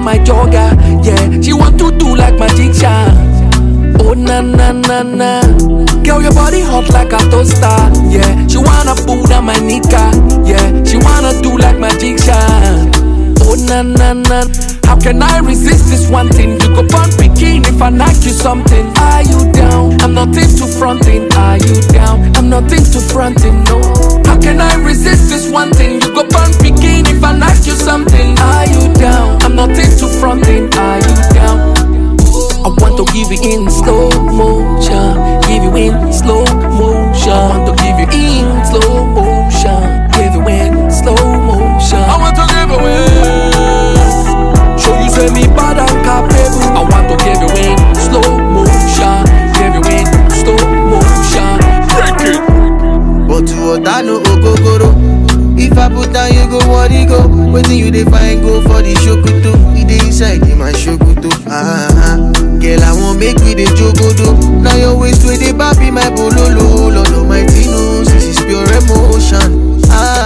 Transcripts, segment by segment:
my jogger. Yeah, she want to do like magician. Oh na na na na, girl your body hot like a toaster. Yeah, she wanna pull down my nika. Yeah, she wanna do like magician. Oh na na na, how can I resist this one thing? You go burn bikini if I knock you something. Are you down? I'm not into fronting. Are you down? I'm not into fronting. No. How can I resist this one thing? You go burn bikini if I knock you something. Are you down? I'm not into fronting. Are you down? I want to give you in slow motion, give you in slow motion. I want to give you in slow motion, give you in slow motion. I want to give you in. Show you say me bad and capable. I want to give you in slow motion, give you in slow motion. Break it. But to what I know, go. If I put down, you go, what you go? Waiting you they find, go for the shokutu. It dey inside in my shokutu. Girl, I won't make me the jogodo. Now your waist with the baby, my bololo. Lord Almighty knows this is pure emotion.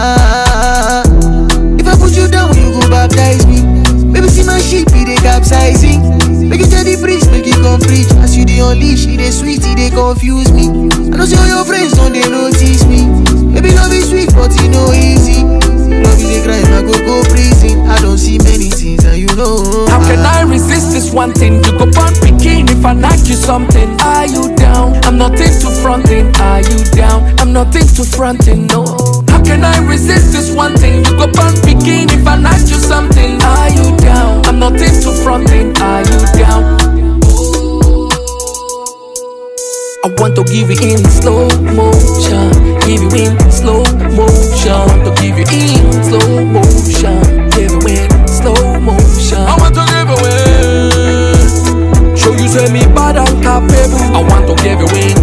If I put you down, you go baptize me. Baby, see my ship, it dey capsizing. Make you tell the priest, make you come preach. As you dey unleash, it dey sweet, it dey confuse me. I know see all your friends don't they notice me. Baby, love is sweet, but it no easy. Love is a crime, I go prison. I don't see many things, and you know. How can I resist this one thing? You go burn bikini if I knock you something. Are you down? I'm not into fronting. Are you down? I'm not into fronting. No. How can I resist this one thing? You go burn bikini if I knock you something. Are you down? I'm not into fronting. Are you down? I want to give you in slow motion, give you in slow motion. I want to give you in slow motion, give you in slow motion. I want to give you in. Show you say me bad and capable. I want to give you in